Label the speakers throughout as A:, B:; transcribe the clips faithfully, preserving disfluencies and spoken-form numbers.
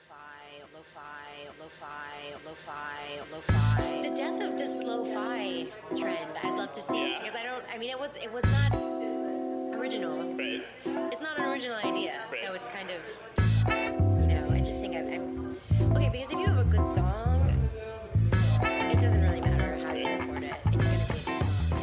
A: lo-fi. The death of this lo-fi trend, I'd love to see yeah. because I don't. I mean, it was it was not original.
B: Right.
A: It's not an original idea,
B: right.
A: so it's kind of, you know, I just think I'm, I'm okay because if you have a good song, it doesn't really matter how you record it. It's gonna be a good song.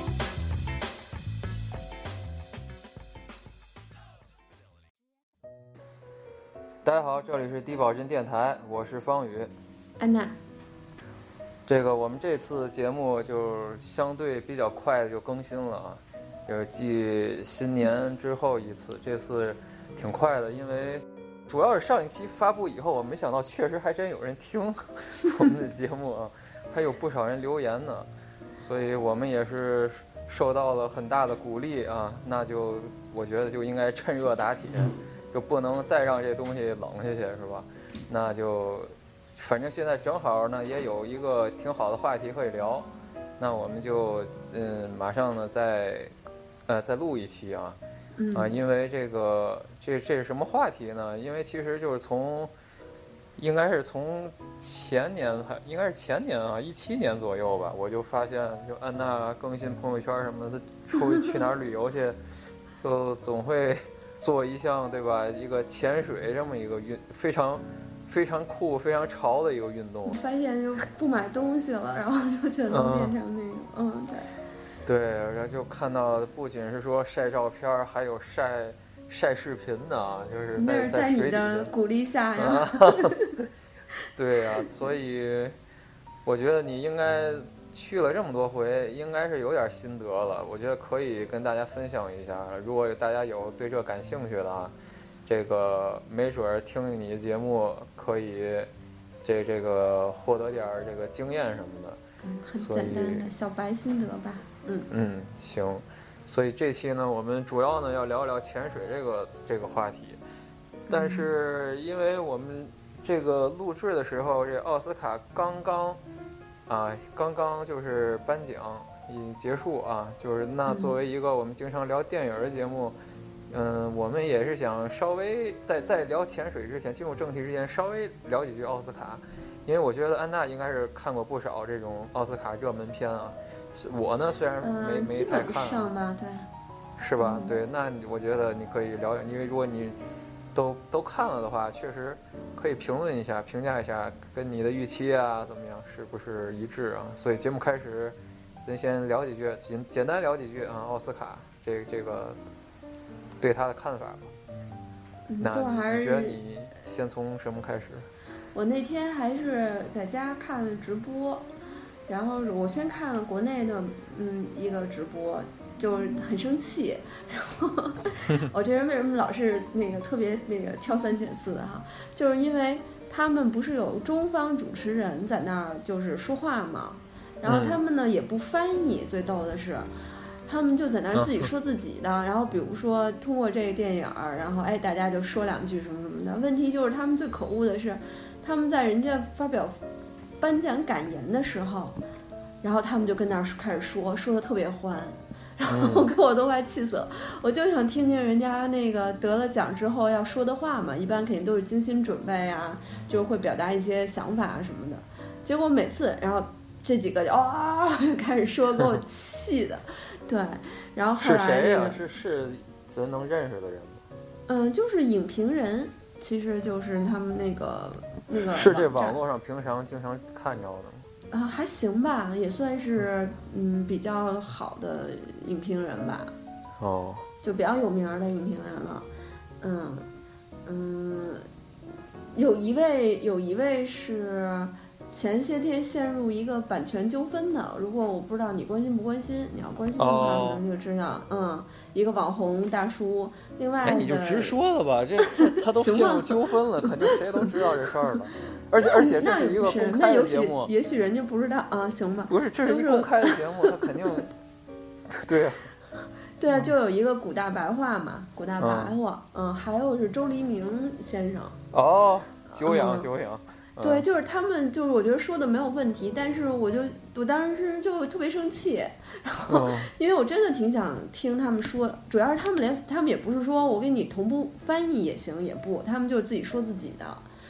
C: 大家好，这里是低保真电台，我是方宇，
D: 安娜。
C: 这个我们这次节目就相对比较快的就更新了啊，就是继新年之后一次，这次挺快的，因为主要是上一期发布以后，我没想到确实还真有人听我们的节目啊，还有不少人留言呢，所以我们也是受到了很大的鼓励啊，那就我觉得就应该趁热打铁。就不能再让这东西冷下去，是吧？那就，反正现在正好呢，也有一个挺好的话题可以聊，那我们就嗯，马上呢再，呃，再录一期啊，
D: 嗯、
C: 啊，因为这个这这是什么话题呢？因为其实就是从，应该是从前年还应该是前年啊，一七年左右吧，我就发现就安娜更新朋友圈什么的，出去哪儿旅游去，就总会。做一项对吧？一个潜水这么一个运，非常非常酷、非常潮的一个运动。
D: 我发现就不买东西了，然后就全都变成那个，嗯，嗯
C: 对。对，然后就看到不仅是说晒照片，还有晒晒视频的，就是在
D: 那是在你的鼓励下呀。
C: 啊、对呀、啊，所以我觉得你应该。去了这么多回，应该是有点心得了。我觉得可以跟大家分享一下。如果大家有对这感兴趣的啊，这个没准听你的节目可以这这个获得点这个经验什么的。
D: 嗯，很简单的小白心得吧。嗯
C: 嗯，行。所以这期呢，我们主要呢要聊聊潜水这个这个话题。但是因为我们这个录制的时候，这奥斯卡刚刚。啊，刚刚就是颁奖已经结束啊，就是那作为一个我们经常聊电影的节目，嗯、呃，我们也是想稍微在在聊潜水之前，进入正题之前，稍微聊几句奥斯卡，因为我觉得安娜应该是看过不少这种奥斯卡热门片啊。我呢虽然没、呃、没太看、啊，
D: 上吧，对，
C: 是吧？嗯、对，那我觉得你可以聊，因为如果你都都看了的话，确实可以评论一下、评价一下，跟你的预期啊怎么样，是不是一致啊？所以节目开始，咱先聊几句，简简单聊几句啊，奥斯卡这这个对他的看法吧。
D: 嗯、
C: 那
D: 就还是
C: 你觉得你先从什么开始？
D: 我那天还是在家看了直播，然后我先看了国内的嗯一个直播。就是很生气，然后我这人为什么老是那个特别那个挑三拣四的哈？就是因为他们不是有中方主持人在那儿就是说话嘛，然后他们呢也不翻译，最逗的是，他们就在那儿自己说自己的，然后比如说通过这个电影，然后哎大家就说两句什么什么的。问题就是他们最可恶的是，他们在人家发表颁奖感言的时候，然后他们就跟那儿开始说，说的特别欢。然后给我都快气死了，我就想听听人家那个得了奖之后要说的话嘛，一般肯定都是精心准备啊，就会表达一些想法啊什么的。结果每次，然后这几个就啊、哦、开始说，给我气的。对，然后后来、那个、
C: 是谁呀、啊？是是咱能认识的人吗？
D: 嗯，就是影评人，其实就是他们那个那个。
C: 是这网络上平常经常看着的吗？
D: 啊，还行吧，也算是嗯比较好的影评人吧。
C: 哦，
D: 就比较有名的影评人了。嗯嗯，有一位有一位是前些天陷入一个版权纠纷的，如果我不知道你关心不关心，你要关心的话，
C: 哦、
D: 可能就知道。嗯，一个网红大叔，另外
C: 哎，你就直说了吧，这他都陷入纠纷了，肯定谁都知道这事儿了。而且而且这是一个公开的节目，
D: 也许人家不知道啊，行吧？
C: 不是，这是一个公开的节目，他肯定对啊，
D: 对啊，就有一个古大白话嘛，古大白话，嗯，嗯还有是周黎明先生。
C: 哦，久仰久仰。
D: 嗯、对，就是他们，就是我觉得说的没有问题，但是我就我当时就特别生气，然后、嗯、因为我真的挺想听他们说，主要是他们连他们也不是说我给你同步翻译也行，也不，他们就自己说自己的。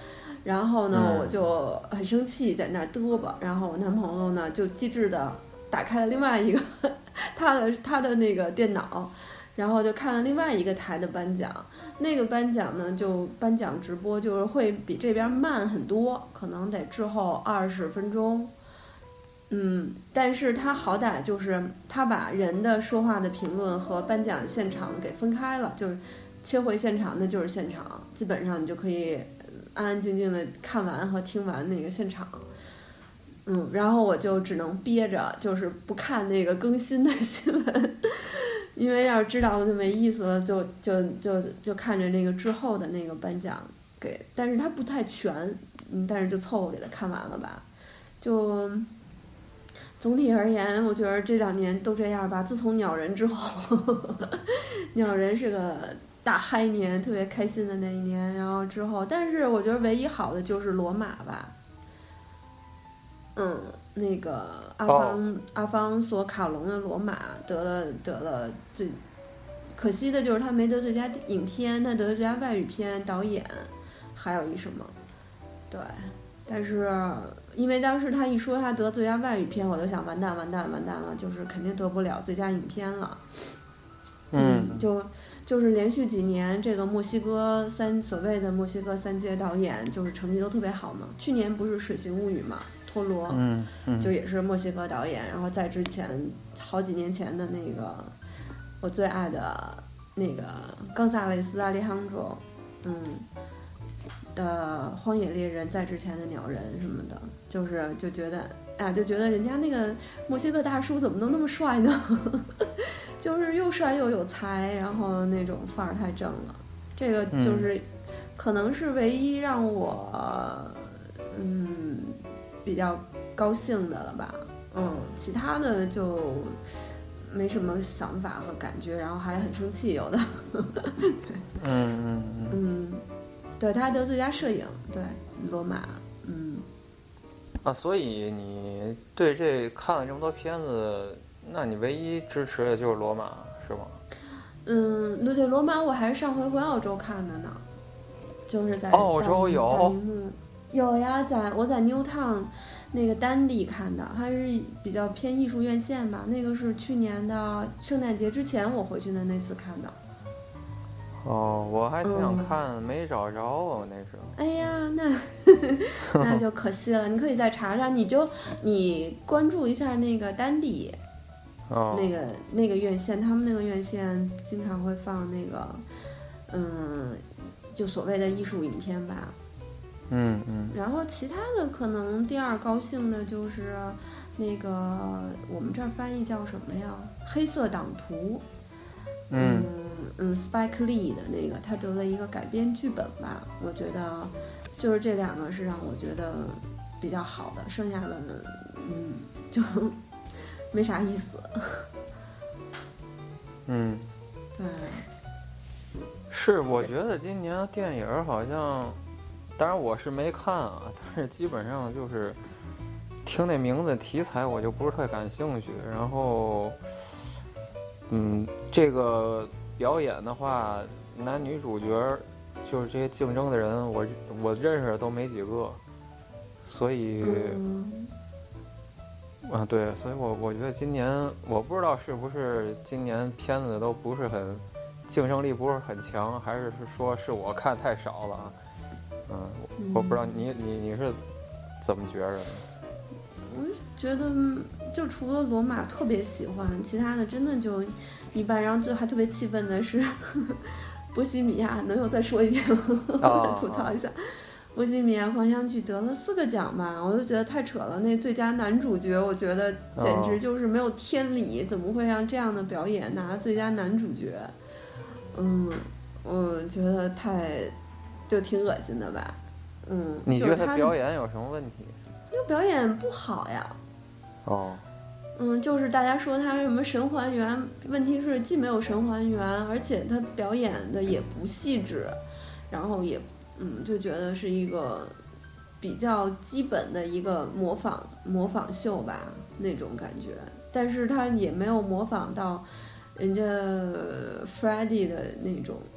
D: 然后呢，
C: 嗯
D: 我就很生气，在那儿嘚吧。然后我男朋友呢，就机智的打开了另外一个他的他的那个电脑，然后就看了另外一个台的颁奖。那个颁奖呢，就颁奖直播就是会比这边慢很多，可能得滞后二十分钟。嗯，但是他好歹就是他把人的说话的评论和颁奖现场给分开了，就是切回现场，那就是现场，基本上你就可以安安静静的看完和听完那个现场。嗯，然后我就只能憋着，就是不看那个更新的新闻，因为要是知道了就没意思了，就就就就看着那个之后的那个颁奖给，但是它不太全，嗯，但是就凑合给它看完了吧。就总体而言，我觉得这两年都这样吧。自从鸟人之后，鸟人是个大嗨年，特别开心的那一年。然后之后，但是我觉得唯一好的就是罗马吧。嗯，那个阿方、oh. 阿方索卡隆的罗马得了得了最，可惜的就是他没得最佳影片，他得了最佳外语片导演，还有一什么，对，但是因为当时他一说他得最佳外语片，我就想完蛋完蛋完蛋了，就是肯定得不了最佳影片了。
C: 嗯，
D: 嗯就就是连续几年这个墨西哥三所谓的墨西哥三杰导演就是成绩都特别好嘛。去年不是《水形物语》嘛，托罗，
C: 嗯嗯，
D: 就也是墨西哥导演。然后在之前好几年前的那个我最爱的那个冈萨雷斯·阿里杭卓，嗯的《荒野猎人》，在之前的《鸟人》什么的，就是就觉得啊，就觉得人家那个墨西哥大叔怎么都那么帅呢？就是又帅又有才，然后那种范儿太正了。这个就是可能是唯一让我嗯比较高兴的了吧。嗯，其他的就没什么想法和感觉，然后还很生气有的。对，
C: 嗯嗯嗯
D: 嗯，对，他还得最佳摄影，对，罗马，嗯。
C: 啊，所以你对这看了这么多片子，那你唯一支持的就是罗马，是吗？
D: 嗯，对对，罗马我还是上回回澳洲看的呢，就是在
C: 澳洲有
D: 大荧幕有呀，在我在 Newtown 那个丹地看的，还是比较偏艺术院线吧。那个是去年的圣诞节之前我回去的那次看的。
C: 哦，我还挺想看，嗯、没找着啊，那时候。
D: 哎呀，那那就可惜了。你可以再查查，你就你关注一下那个丹地，
C: 哦、
D: 那个那个院线，他们那个院线经常会放那个，嗯，就所谓的艺术影片吧。
C: 嗯嗯。
D: 然后其他的可能第二高兴的就是那个我们这儿翻译叫什么呀？黑色党徒。
C: 嗯
D: 嗯 Spike Lee 的那个，他得了一个改编剧本吧，我觉得就是这两个是让我觉得比较好的，剩下的嗯就没啥意思。
C: 嗯，
D: 对，
C: 是我觉得今年电影好像，当然我是没看啊，但是基本上就是听那名字题材我就不是特感兴趣，然后。嗯，这个表演的话，男女主角就是这些竞争的人，我我认识的都没几个，所以，
D: 嗯、
C: 啊对，所以我我觉得今年我不知道是不是今年片子都不是很竞争力不是很强，还是说是我看太少了啊？嗯，我不知道你你你是怎么觉着的？
D: 我觉得就除了罗马特别喜欢，其他的真的就一般。然后最后还特别气愤的是波西米亚，能有再说一遍吗？
C: 哦、
D: 吐槽一下，波西米亚狂想曲得了四个奖吧，我就觉得太扯了。那最佳男主角，我觉得简直就是没有天理，哦、怎么会让这样的表演拿最佳男主角？嗯，我觉得太就挺恶心的吧。嗯，
C: 你觉得他表演有什么问题？
D: 因为表演不好呀。
C: 哦，
D: 嗯，就是大家说他什么神还原，问题是既没有神还原，而且他表演的也不细致，然后也嗯就觉得是一个比较基本的一个模仿模仿秀吧那种感觉，但是他也没有模仿到人家 Freddie 的那种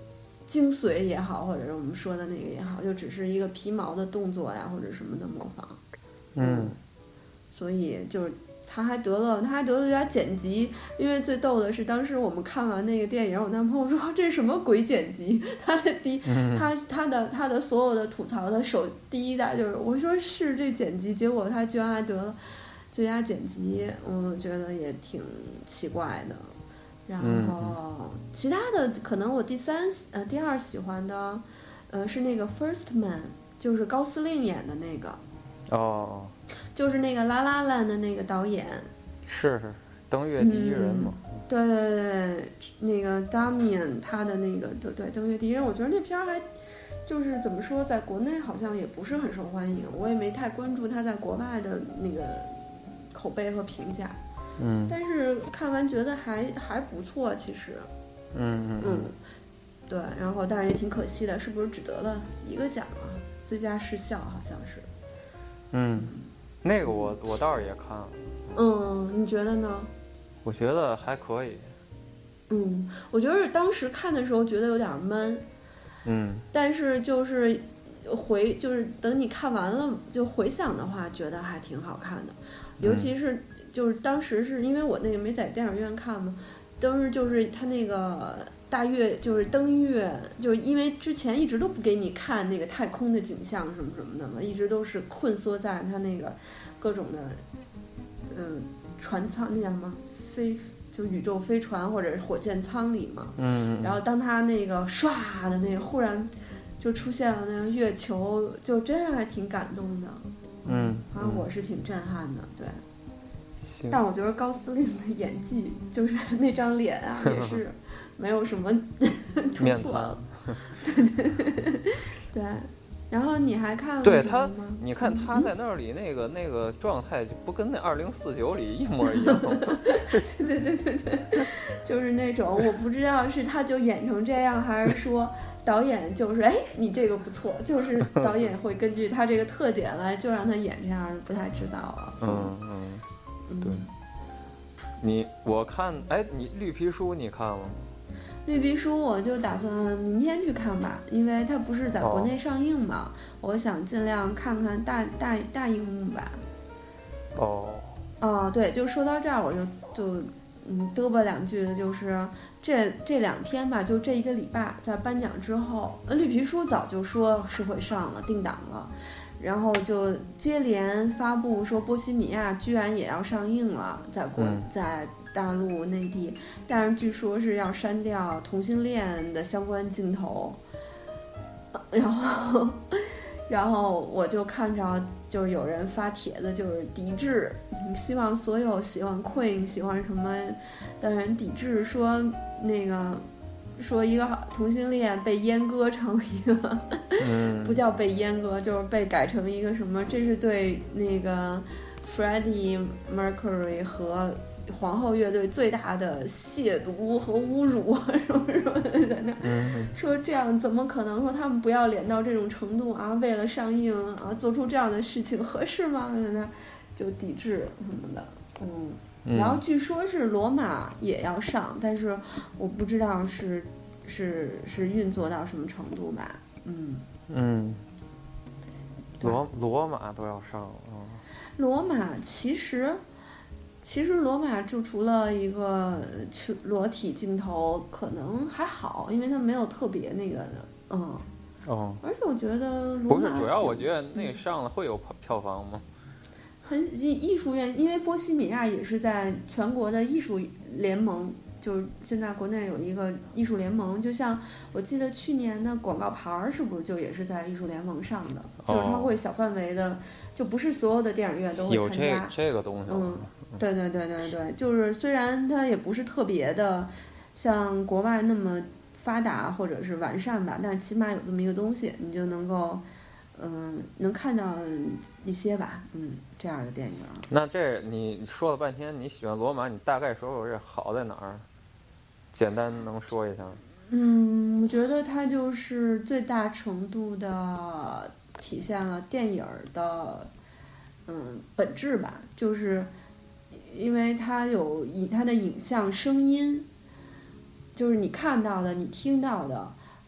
D: 精髓也好，或者是我们说的那个也好，就只是一个皮毛的动作呀，或者什么的模仿。
C: 嗯，
D: 所以就是他还得了，他还得了最佳剪辑。因为最逗的是，当时我们看完那个电影，我男朋友说这是什么鬼剪辑？他的第他他的他的所有的吐槽的首第一代就是，我说是这剪辑，结果他居然还得了最佳剪辑，我觉得也挺奇怪的。然后其他的可能我第三呃第二喜欢的，呃是那个 First Man， 就是高司令演的那个。
C: 哦，
D: 就是那个拉拉烂的那个导演，
C: 是是登月第一人嘛、
D: 嗯、对对对，那个 Damian 他的那个对对登月第一人，我觉得那片儿还就是怎么说，在国内好像也不是很受欢迎，我也没太关注他在国外的那个口碑和评价，
C: 嗯，
D: 但是看完觉得还还不错，其实，
C: 嗯嗯
D: 嗯，对，然后但是也挺可惜的，是不是只得了一个奖啊？最佳视效好像是。
C: 嗯，那个我我倒是也看了。
D: 嗯，你觉得呢？
C: 我觉得还可以。
D: 嗯，我觉得当时看的时候觉得有点闷。
C: 嗯，
D: 但是就是回就是等你看完了就回想的话，觉得还挺好看的。尤其是就是当时是因为我那个没在电影院看嘛，当时就是他那个大月就是登月，就是因为之前一直都不给你看那个太空的景象什么什么的嘛，一直都是困缩在他那个各种的嗯船舱，那叫什么飞就宇宙飞船或者是火箭舱里嘛。
C: 嗯，
D: 然后当他那个唰的那个忽然就出现了那个月球，就真还挺感动的。
C: 嗯，
D: 反正我是挺震撼的，对。
C: 行，
D: 但我觉得高司令的演技，就是那张脸啊，也是没有什么突破了。对对对对。然后你还看了
C: 对他
D: 什么吗？
C: 你看他在那里那个、嗯、那个状态，就不跟那二零四九里一模一样吗？
D: 对对对对对，就是那种我不知道是他就演成这样，还是说导演就是哎你这个不错，就是导演会根据他这个特点来就让他演这样，不太知道啊。
C: 嗯嗯嗯，对。你我看哎，你绿皮书你看了吗？
D: 绿皮书我就打算明天去看吧，因为它不是在国内上映嘛，哦、我想尽量看看大大大荧幕吧。
C: 哦。
D: 哦，对，就说到这儿，我就就嗯嘚啵两句的，就是这这两天吧，就这一个礼拜，在颁奖之后，绿皮书早就说是会上了，定档了，然后就接连发布说波西米亚居然也要上映了，在国、嗯、在。大陆内地，但是据说是要删掉同性恋的相关镜头，然后，然后我就看着就是有人发帖子，就是抵制，希望所有喜欢 Queen 喜欢什么的人抵制，说那个说一个同性恋被阉割成一个，
C: 嗯、
D: 不叫被阉割，就是被改成一个什么，这是对那个 Freddie Mercury 和皇后乐队最大的亵渎和侮辱，什么什么的，在那说这样怎么可能说他们不要脸到这种程度啊？为了上映啊，做出这样的事情合适吗？在那就抵制什么的，嗯。然后据说是罗马也要上，但是我不知道是是是运作到什么程度吧，嗯
C: 嗯。罗罗马都要上了，嗯。
D: 罗马其实。其实罗马就除了一个裸体镜头可能还好，因为它没有特别那个的，嗯，
C: 哦，
D: 而且我觉得罗马
C: 不是主要，我觉得那个上了会有票房吗？
D: 很艺术院，因为波西米亚也是在全国的艺术联盟，就是现在国内有一个艺术联盟，就像我记得去年的广告牌是不是就也是在艺术联盟上的？哦、就是它会小范围的，就不是所有的电影院都会参加。
C: 有这这个东西，
D: 嗯。对对对对对，就是虽然它也不是特别的像国外那么发达或者是完善吧，但是起码有这么一个东西，你就能够嗯、呃、能看到一些吧，嗯，这样的电影。
C: 那这你说了半天你喜欢罗马，你大概说说这好在哪儿？简单能说一下？
D: 嗯，我觉得它就是最大程度的体现了电影的嗯本质吧，就是因为它有以它的影像声音，就是你看到的你听到的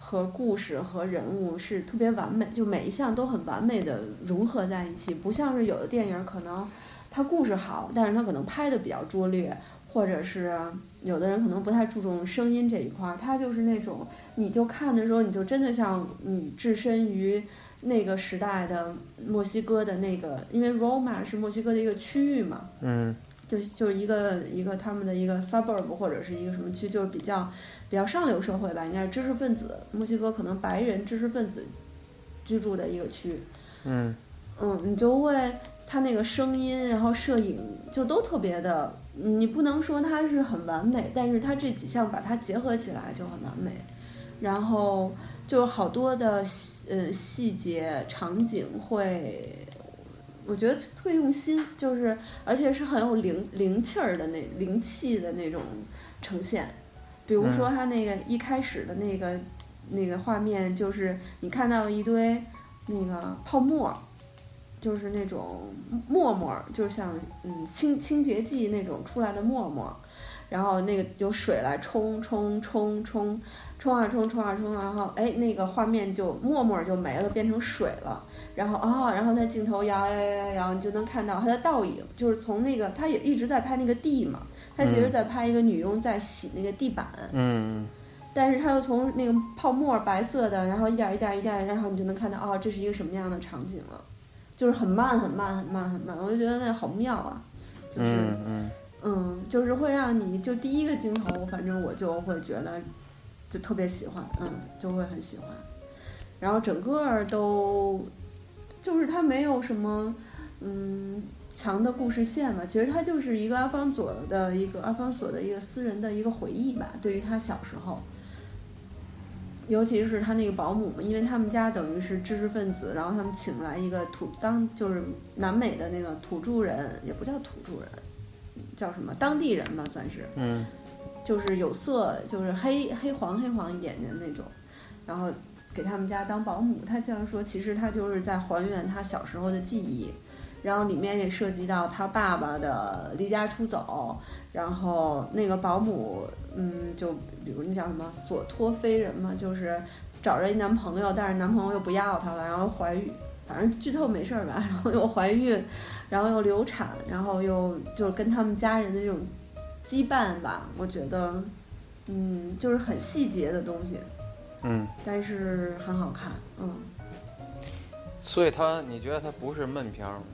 D: 和故事和人物是特别完美，就每一项都很完美的融合在一起，不像是有的电影可能它故事好，但是它可能拍的比较拙劣，或者是有的人可能不太注重声音这一块，它就是那种你就看的时候你就真的像你置身于那个时代的墨西哥的那个，因为 Roma 是墨西哥的一个区域嘛，
C: 嗯，
D: 就就是一个一个他们的一个 suburb 或者是一个什么区，就是比较比较上流社会吧，应该是知识分子，墨西哥可能白人知识分子居住的一个区。
C: 嗯
D: 嗯，你就会他那个声音，然后摄影就都特别的，你不能说它是很完美，但是它这几项把它结合起来就很完美。然后就好多的呃细节场景会，我觉得特别用心，就是而且是很有灵灵气儿的那灵气的那种呈现。比如说他那个一开始的那个、嗯、那个画面，就是你看到一堆那个泡沫，就是那种沫沫，就像嗯清清洁剂那种出来的沫沫，然后那个有水来冲冲冲冲冲啊冲冲啊冲，然后哎那个画面就沫沫就没了，变成水了。然后啊、哦，然后那镜头摇摇摇摇摇，你就能看到它的倒影，就是从那个他也一直在拍那个地嘛，他其实在拍一个女佣在洗那个地板，
C: 嗯，
D: 但是他又从那个泡沫白色的，然后一点一点一点，然后你就能看到哦，这是一个什么样的场景了，就是很慢很慢很慢很慢，我就觉得那好妙啊，就是
C: 嗯嗯
D: 嗯，就是会让你就第一个镜头，反正我就会觉得就特别喜欢，嗯，就会很喜欢，然后整个都。就是它没有什么，嗯，强的故事线嘛。其实它就是一个阿方佐的一个阿方索的一个私人的一个回忆吧。对于他小时候，尤其是他那个保姆嘛，因为他们家等于是知识分子，然后他们请来一个土当就是南美的那个土著人，也不叫土著人，叫什么当地人吧，算是，
C: 嗯，
D: 就是有色，就是黑黑黄黑黄一点点那种，然后。给他们家当保姆，他这样说，其实他就是在还原他小时候的记忆，然后里面也涉及到他爸爸的离家出走，然后那个保姆，嗯，就比如那叫什么所托非人嘛，就是找着一男朋友，但是男朋友又不要她了，然后怀孕，反正剧透没事吧，然后又怀孕，然后又流产，然后又就跟他们家人的这种羁绊吧，我觉得，嗯，就是很细节的东西。
C: 嗯，
D: 但是很好看，嗯。
C: 所以它，你觉得它不是闷片吗？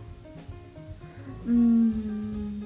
D: 嗯，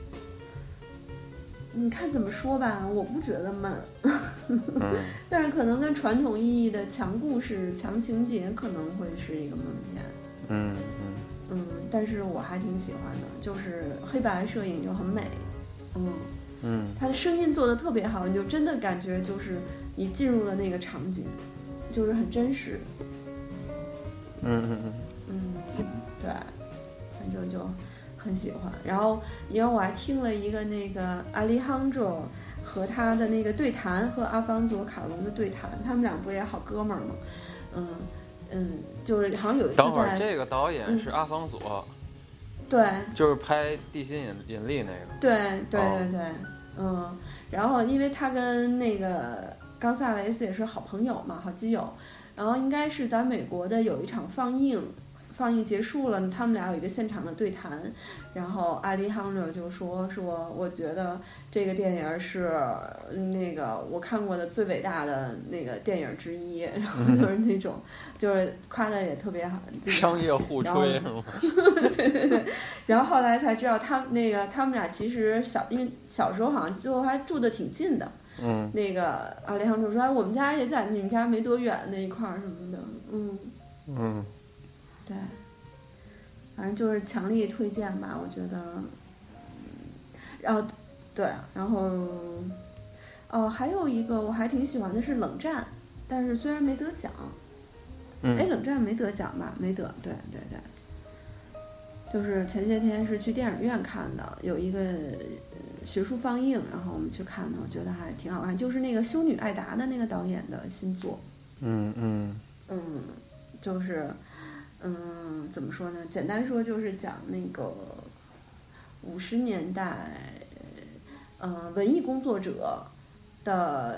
D: 你看怎么说吧，我不觉得闷。嗯、但是可能跟传统意义的强故事、强情节可能会是一个闷片。
C: 嗯嗯
D: 嗯，但是我还挺喜欢的，就是黑白摄影就很美。嗯
C: 嗯，
D: 它的声音做得特别好，你就真的感觉就是你进入了那个场景，就是很真实。
C: 嗯嗯嗯
D: 嗯，对，反正就很喜欢。然后因为我还听了一个那个阿里杭州和他的那个对谈，和阿方佐卡隆的对谈，他们俩不也好哥们儿吗？嗯嗯，就是好像有一次在。
C: 等会儿这个导演是阿方索。
D: 嗯、对，
C: 就是拍《地心引引力》那个。
D: 对对对对。哦嗯，然后因为他跟那个冈萨雷斯也是好朋友嘛，好基友，然后应该是在美国的有一场放映，放映结束了，他们俩有一个现场的对谈，然后阿里杭州就说说，我觉得这个电影是那个我看过的最伟大的那个电影之一，然后就是那种就是夸的也特别好，
C: 商业互吹是吗？
D: 对对对，然后后来才知道他那个他们俩其实小，因为小时候好像最后还住得挺近的。
C: 嗯，
D: 那个阿里杭州说，哎，我们家也在你们家没多远那一块儿什么的，嗯
C: 嗯，
D: 对，反正就是强力推荐吧，我觉得。然后对，然后哦，还有一个我还挺喜欢的是《冷战》，但是虽然没得奖，
C: 嗯，
D: 哎，《冷战》没得奖吧？没得，对对对。就是前些天是去电影院看的，有一个学术放映，然后我们去看的，我觉得还挺好看，就是那个修女艾达的那个导演的新作。
C: 嗯嗯
D: 嗯，就是嗯，怎么说呢？简单说就是讲那个五十年代，呃，文艺工作者的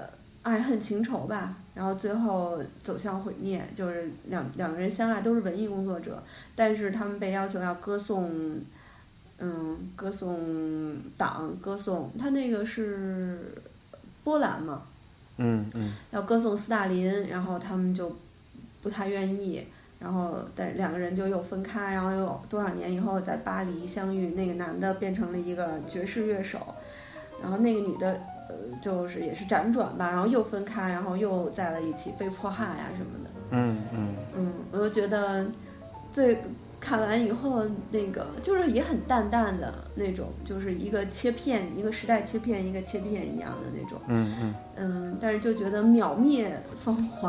D: 爱恨情仇吧，然后最后走向毁灭，就是两两个人相爱都是文艺工作者，但是他们被要求要歌颂，嗯，歌颂党，歌颂他那个是波兰嘛，
C: 嗯嗯，
D: 要歌颂斯大林，然后他们就不太愿意，然后但两个人就又分开，然后又多少年以后在巴黎相遇，那个男的变成了一个爵士乐手，然后那个女的呃就是也是辗转吧，然后又分开，然后又在了一起，被迫害啊什么的。
C: 嗯嗯
D: 嗯，我就觉得最看完以后那个就是也很淡淡的那种，就是一个切片，一个时代切片，一个切片一样的那种。
C: 嗯嗯
D: 嗯，但是就觉得秒灭芳华，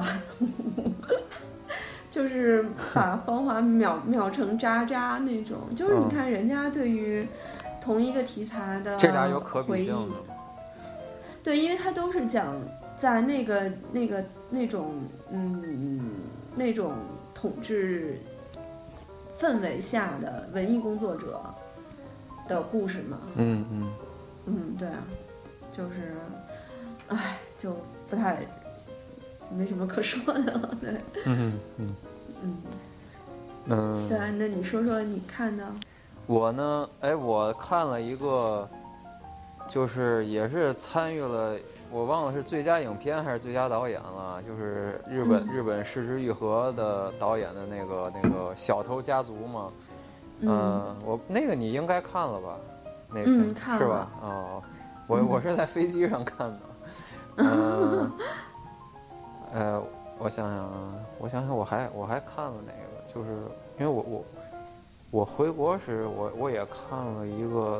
D: 就是把芳华秒秒成渣渣那种。就是你看人家对于同一个题材的
C: 这俩有可比
D: 回忆
C: 性的。
D: 对，因为它都是讲在那个那个那种嗯那种统治氛围下的文艺工作者的故事嘛。
C: 嗯嗯
D: 嗯，对啊，就是，唉，就不太没什么可说的了。对，
C: 嗯嗯
D: 嗯
C: 嗯。
D: 对啊，那你说说你看的。
C: 我呢，哎，我看了一个，就是也是参与了，我忘了是最佳影片还是最佳导演了，就是日本、
D: 嗯、
C: 日本是枝裕和的导演的那个那个《小偷家族》嘛。嗯、呃，我那个你应该看了吧？那个、
D: 嗯，看了
C: 是吧？哦，我我是在飞机上看的。嗯、呃，呃，我想想啊，我想想，我还我还看了哪个？就是因为我我。我回国时，我我也看了一个，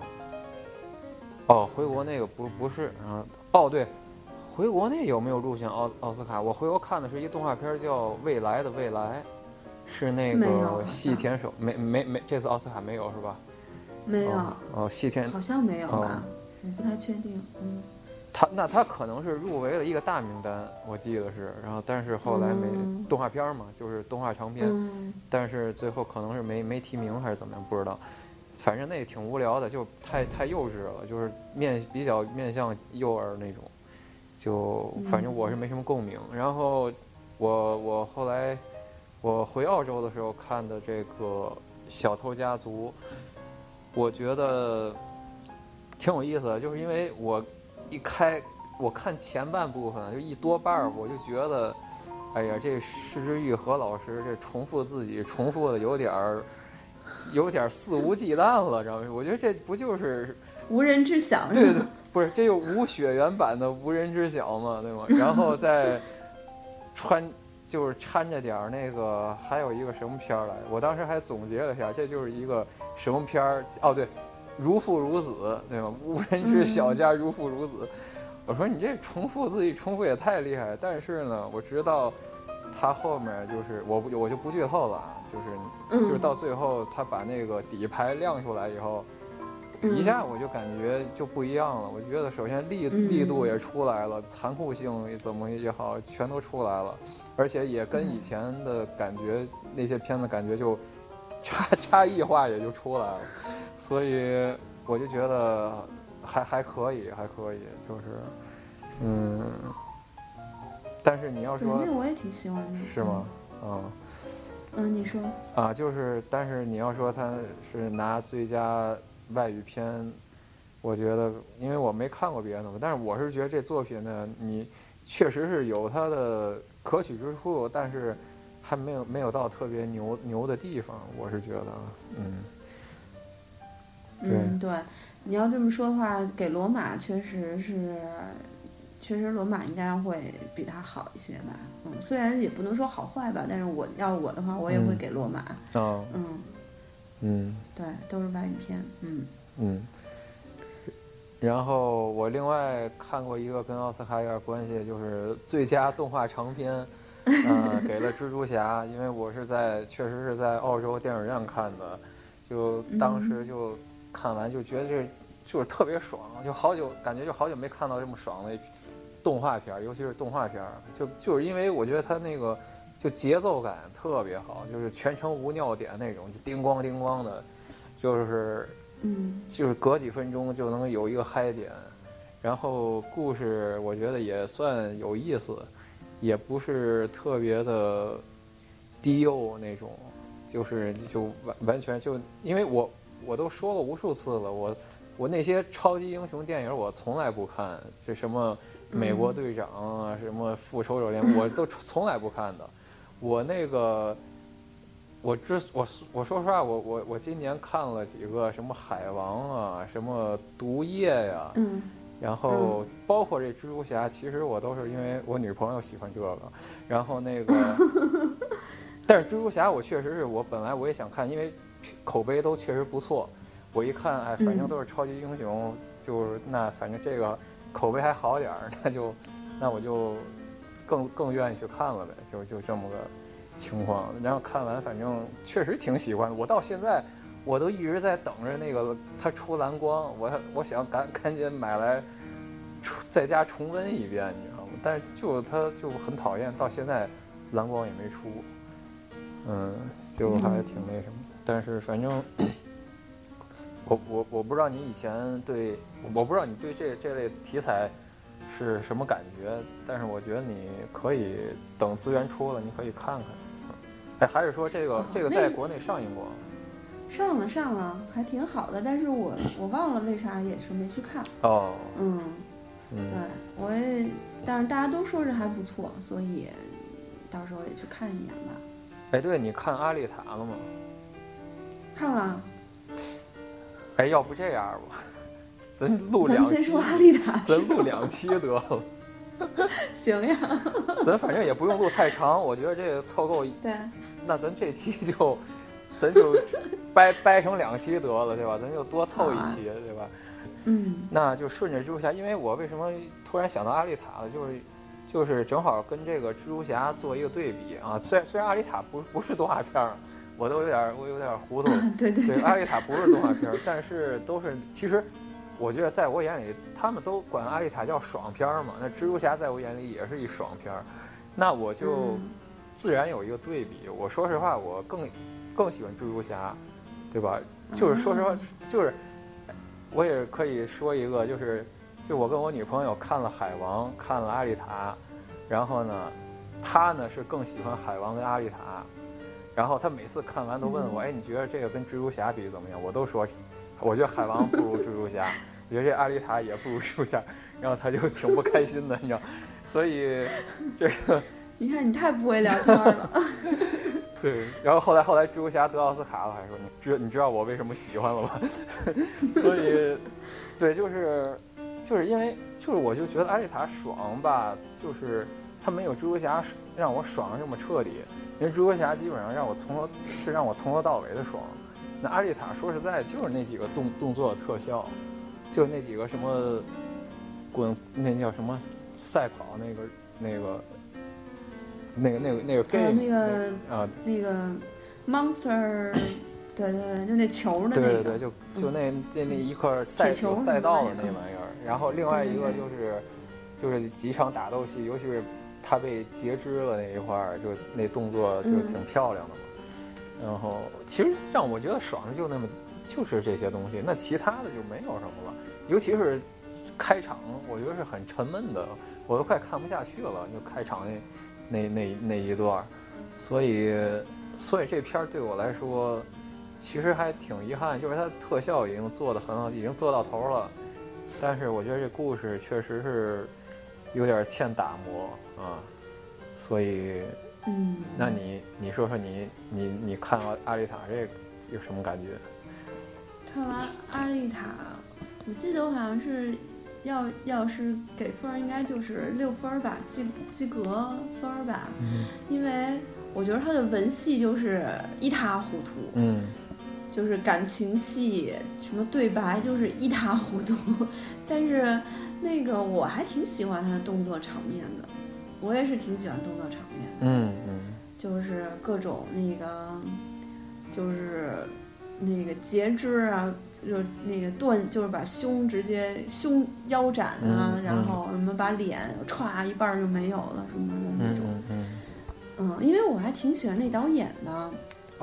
C: 哦，回国那个不不是，啊，哦对，回国那有没有入选奥奥斯卡？我回国看的是一动画片叫《未来的未来》，是那个细田守，没没没，这次奥斯卡没有是吧？
D: 没有。
C: 哦，哦细田
D: 好像没有吧？
C: 哦、
D: 我不太确定，嗯。
C: 他那他可能是入围了一个大名单，我记得是，然后但是后来没、嗯、动画片嘛，就是动画长片，
D: 嗯、
C: 但是最后可能是没没提名还是怎么样，不知道。反正那挺无聊的，就太太幼稚了，就是面比较面向幼儿那种，就反正我是没什么共鸣。嗯、然后我我后来我回澳洲的时候看的这个《小偷家族》，我觉得挺有意思的，就是因为我。一开我看前半部分就一多半我就觉得哎呀这是枝裕和老师这重复自己重复的有点儿有点肆无忌惮了，知道吗？我觉得这不就是
D: 无人知晓？
C: 对对，不是这就无血缘版的无人知晓嘛，对吗？然后再穿就是掺着点那个还有一个什么片来，我当时还总结了一下，这就是一个什么片儿？哦对，如父如子，对吗？无人知晓加如父如子。嗯、我说你这重复自己重复也太厉害，但是呢，我知道他后面就是我我就不剧透了，就是就是到最后他把那个底牌亮出来以后，嗯、一下我就感觉就不一样了。我觉得首先力力度也出来了，残酷性怎么也好，全都出来了，而且也跟以前的感觉、嗯、那些片子感觉就差差异化也就出来了。所以我就觉得还还可以，还可以，就是，嗯，但是你要说，
D: 对，那我也挺喜欢的，
C: 是吗？嗯，
D: 嗯，你说
C: 啊，就是，但是你要说他是拿最佳外语片，我觉得，因为我没看过别的，但是我是觉得这作品呢，你确实是有它的可取之处，但是还没有没有到特别牛牛的地方，我是觉得，嗯。
D: 嗯，对，你要这么说的话，给罗马确实是，确实罗马应该会比他好一些吧。嗯，虽然也不能说好坏吧，但是我要我的话，我也会给罗马。
C: 嗯。哦、
D: 嗯。
C: 嗯。
D: 对，都是外语片。嗯。
C: 嗯。然后我另外看过一个跟奥斯卡有点关系，就是最佳动画长片，呃，给了蜘蛛侠，因为我是在确实是在澳洲电影院看的，就当时就。嗯看完就觉得这就是特别爽，就好久感觉就好久没看到这么爽的动画片，尤其是动画片，就就是因为我觉得它那个就节奏感特别好，就是全程无尿点那种，就叮咣叮咣的，就是
D: 嗯，
C: 就是隔几分钟就能有一个嗨点， 然后故事我觉得也算有意思，也不是特别的低幼那种，就是就完完全就因为我我都说了无数次了，我我那些超级英雄电影我从来不看，是什么美国队长啊，嗯、什么复仇者联盟，我都从来不看的。我那个。我之我我说实话，我我我今年看了几个什么海王啊，什么毒液呀、啊，
D: 嗯，
C: 然后包括这蜘蛛侠，其实我都是因为我女朋友喜欢这个，然后那个，但是蜘蛛侠我确实是我本来我也想看，因为口碑都确实不错，我一看哎，反正都是超级英雄，嗯、就是那反正这个口碑还好点儿，那就那我就更更愿意去看了呗，就就这么个。情况，然后看完，反正确实挺喜欢。我到现在，我都一直在等着那个它出蓝光，我我想赶赶紧买来，在家重温一遍，你知道吗？但是就它就很讨厌，到现在蓝光也没出，嗯，就还挺那什么。但是反正，我我我不知道你以前对，我不知道你对这这类题材。是什么感觉？但是我觉得你可以等资源出了，你可以看看。哎，还是说这个、哦、这个在国内上映过？
D: 上了上了，还挺好的。但是我我忘了为啥也是没去看。
C: 哦，
D: 嗯，
C: 嗯
D: 对，我也，但是大家都说是还不错，所以到时候也去看一眼吧。
C: 哎，对，你看阿丽塔了吗？
D: 看了。
C: 哎，要不这样吧。咱录两期，
D: 咱先说阿丽塔，
C: 咱录两期得了。
D: 行呀，
C: 咱反正也不用录太长，我觉得这个凑够。
D: 对，
C: 那咱这期就，咱就掰掰成两期得了，对吧？咱就多凑一期，啊、对吧？
D: 嗯，
C: 那就顺着蜘蛛侠，因为我为什么突然想到阿丽塔了，就是就是正好跟这个蜘蛛侠做一个对比啊。虽然虽然阿丽塔不不是动画片，我都有点我有点糊涂。
D: 对对
C: 对, 对，阿丽塔不是动画片，但是都是其实。我觉得在我眼里，他们都管阿丽塔叫爽片嘛。那蜘蛛侠在我眼里也是一爽片，那我就自然有一个对比。我说实话，我更更喜欢蜘蛛侠，对吧？就是说实话，就是我也可以说一个，就是就我跟我女朋友看了海王，看了阿丽塔，然后呢，她呢是更喜欢海王跟阿丽塔，然后她每次看完都问我，哎，你觉得这个跟蜘蛛侠比怎么样？我都说。我觉得海王不如蜘蛛侠，我觉得这阿丽塔也不如蜘蛛侠，然后他就挺不开心的，你知道，所以这个
D: 你看你太不会聊天了。
C: 对，然后后来后来蜘蛛侠得奥斯卡了，还说你知你知道我为什么喜欢了吗？所以，对，就是就是因为就是我就觉得阿丽塔爽吧，就是他没有蜘蛛侠让我爽的这么彻底，因为蜘蛛侠基本上让我从头是让我从头到尾的爽。那阿丽塔说实在就是那几个动动作的特效，就是那几个什么滚那叫什么赛跑那个那个那个那个那个 game
D: 那个
C: 啊
D: 那个 monster 对对就那球的那个
C: 对对对就就那那那一块赛有赛道的那玩意儿，然后另外一个就是就是几场打斗戏，尤其是他被截肢了那一块儿，就那动作就挺漂亮的嘛。然后其实让我觉得爽的就那么就是这些东西，那其他的就没有什么了。尤其是开场，我觉得是很沉闷的，我都快看不下去了。就开场那那那那一段，所以所以这片对我来说其实还挺遗憾，就是它特效已经做得很好，已经做到头了，但是我觉得这故事确实是有点欠打磨啊，所以。
D: 嗯，
C: 那你你说说你你你看完阿丽塔这有什么感觉？
D: 看完阿丽塔，我记得我好像是要要是给分应该就是六分吧，及及格分吧，
C: 嗯，
D: 因为我觉得他的文戏就是一塌糊涂，
C: 嗯，
D: 就是感情戏什么对白就是一塌糊涂，但是那个我还挺喜欢他的动作场面的。我也是挺喜欢动作场面的，
C: 嗯嗯，
D: 就是各种那个，就是那个截肢啊，就那个断，就是把胸直接胸腰斩啊，
C: 嗯、
D: 然后什么把脸歘一半就没有了什么的那种，
C: 嗯嗯
D: 嗯，因为我还挺喜欢那导演的。
C: 哦，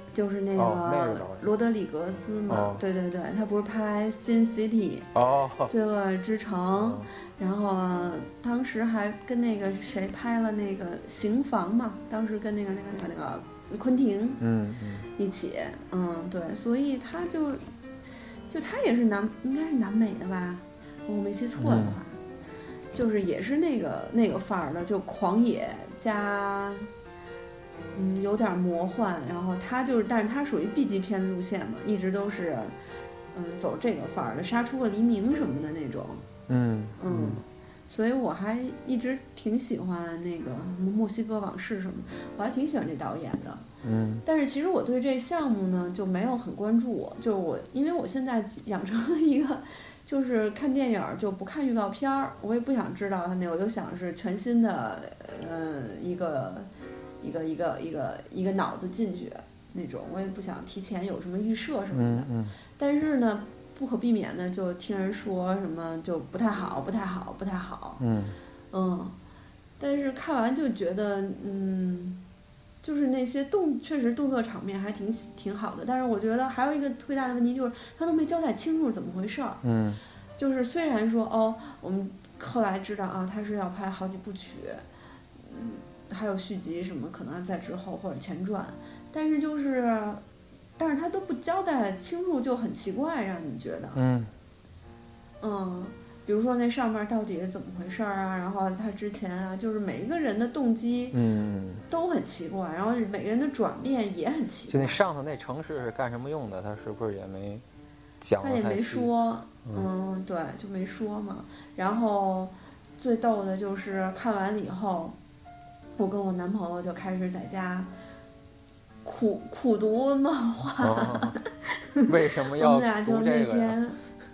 D: 就是那
C: 哦那个
D: 个
C: 导演
D: 罗德里格斯嘛，
C: 哦
D: 对对对，他不是拍《Sin City》
C: 哦，
D: 罪恶之城，
C: 哦
D: 然后当时还跟那个谁拍了那个《刑房》嘛，当时跟那个那个那个那个昆汀
C: 嗯嗯
D: 一起，嗯，对，所以他就就他也是南，应该是南美的吧，我没记错的话，嗯、就是也是那个那个范儿的，就狂野加。嗯，有点魔幻，然后他就是，但是他属于 B 级片路线嘛，一直都是，嗯，走这个范儿的，杀出个黎明什么的那种，
C: 嗯
D: 嗯，所以我还一直挺喜欢那个墨西哥往事什么的，我还挺喜欢这导演的，
C: 嗯，
D: 但是其实我对这项目呢就没有很关注，就是我因为我现在养成了一个，就是看电影就不看预告片儿，我也不想知道他那，我就想是全新的，呃，一个。一个一个一个一个脑子进去那种，我也不想提前有什么预设什么的。
C: 嗯嗯、
D: 但是呢，不可避免的就听人说什么就不太好，不太好，不太好。
C: 嗯
D: 嗯，但是看完就觉得，嗯，就是那些动确实动作场面还挺挺好的，但是我觉得还有一个特别大的问题就是他都没交代清楚怎么回事儿。
C: 嗯，
D: 就是虽然说哦，我们后来知道啊，他是要拍好几部曲，嗯。还有续集什么可能在之后或者前传，但是就是，但是他都不交代清楚，就很奇怪，让你觉得，
C: 嗯，
D: 嗯，比如说那上面到底是怎么回事啊？然后他之前啊，就是每一个人的动机，
C: 嗯，
D: 都很奇怪，然后每个人的转变也很奇怪。
C: 就那上头那城市是干什么用的？他是不是也没讲？
D: 他也没说，嗯，对，就没说嘛。然后最逗的就是看完了以后。我跟我男朋友就开始在家苦苦读漫画、
C: 哦、为什么要
D: 我们俩就那
C: 读
D: 天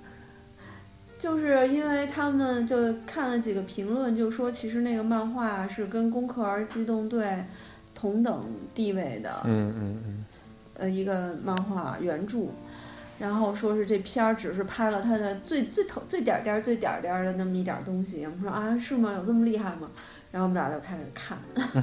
D: 就是因为他们就看了几个评论，就说其实那个漫画是跟攻壳儿机动队同等地位的，
C: 嗯嗯嗯，
D: 呃，一个漫画原著，然后说是这片儿只是拍了它的最最头最点点最点点的那么一点东西。我们说啊，是吗？有这么厉害吗？然后我们俩就开始看，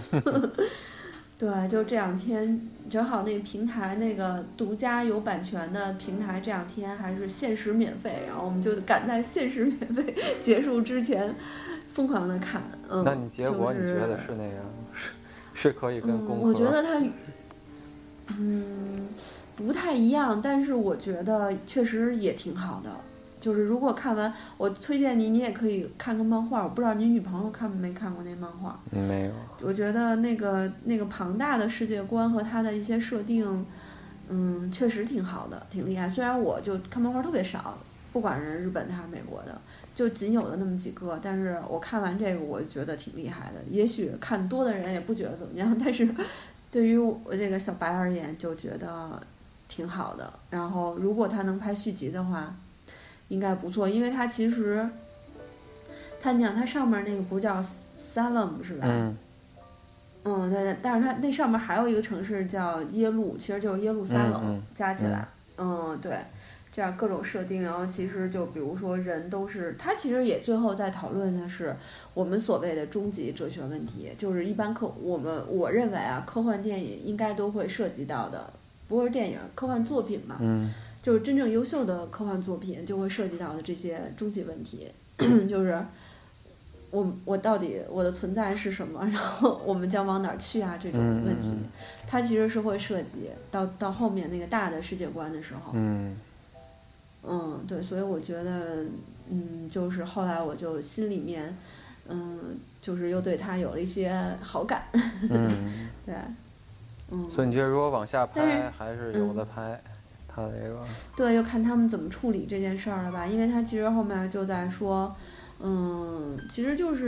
D: 对，就这两天正好那个平台那个独家有版权的平台这两天还是限时免费，然后我们就赶在限时免费结束之前疯狂的看。嗯，
C: 那你结果你觉得是那样？是是可以跟攻壳、
D: 嗯？我觉得它，嗯，不太一样，但是我觉得确实也挺好的。就是如果看完，我推荐你，你也可以看个漫画。我不知道你女朋友看没看过那漫画？
C: 没有。
D: 我觉得那个那个庞大的世界观和它的一些设定，嗯，确实挺好的，挺厉害。虽然我就看漫画特别少，不管是日本的还是美国的，就仅有的那么几个。但是我看完这个，我觉得挺厉害的。也许看多的人也不觉得怎么样，但是对于我这个小白而言，就觉得挺好的。然后如果他能拍续集的话。应该不错，因为它其实，它你想它上面那个不是叫 Salem 是吧？
C: 嗯。
D: 嗯，对，但是它那上面还有一个城市叫耶路，其实就是耶路撒冷、
C: 嗯嗯、
D: 加起来。嗯, 嗯，对，这样各种设定，然后其实就比如说人都是，它其实也最后在讨论的是我们所谓的终极哲学问题，就是一般科我们我认为啊，科幻电影应该都会涉及到的，不过是电影科幻作品嘛。
C: 嗯。
D: 就是真正优秀的科幻作品就会涉及到的这些终极问题，就是我我到底我的存在是什么，然后我们将往哪儿去啊？这种问题，
C: 嗯、
D: 它其实是会涉及到到后面那个大的世界观的时候。
C: 嗯
D: 嗯，对，所以我觉得，嗯，就是后来我就心里面，嗯，就是又对他有了一些好感。
C: 嗯，
D: 对，嗯。
C: 所以你觉得如果往下拍，还是有的拍？
D: 嗯
C: 他这个
D: 对，就看他们怎么处理这件事儿了吧，因为他其实后面就在说，嗯，其实就是，